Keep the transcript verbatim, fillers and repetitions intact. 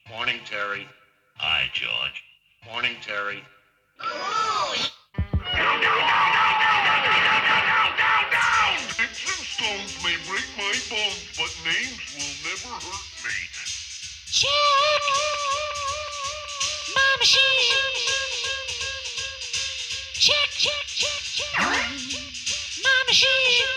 Morning, Terry. Hi, George. Morning, Terry. Sticks and stones may break my bones, but names will never hurt me. Check! My machine! Check, check, check, check! My machine!